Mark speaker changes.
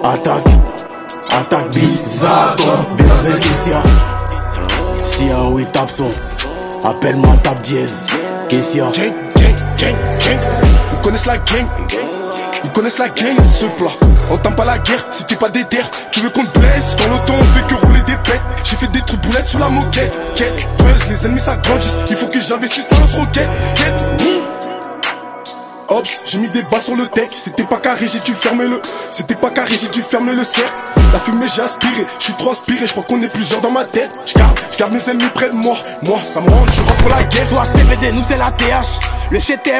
Speaker 1: Attaque bizarre, Bélazel Kessia. Si à où il tape son, appelle-moi tape dièse. Kessia.
Speaker 2: Ils connaissent la gang. Ils connaissent la gang, ce plat. On t'aime pas la guerre, si t'es pas déter. Tu veux qu'on te blesse, dans l'auto on fait que rouler des pets. J'ai fait des trous de boulettes sous la moquette. Buzz, les ennemis s'agrandissent. Il faut que j'investisse dans lance-roquette. Ops, j'ai mis des balles sur le tech. C'était pas carré, j'ai dû fermer le. C'était pas carré, j'ai dû fermer le cercle. La fumée j'ai aspiré, je suis trop aspiré, je crois qu'on est plusieurs dans ma tête. Je garde mes ennemis près de moi, ça me rend, je rentre pour la guerre.
Speaker 3: Toi CBD, nous c'est la TH. Le GTM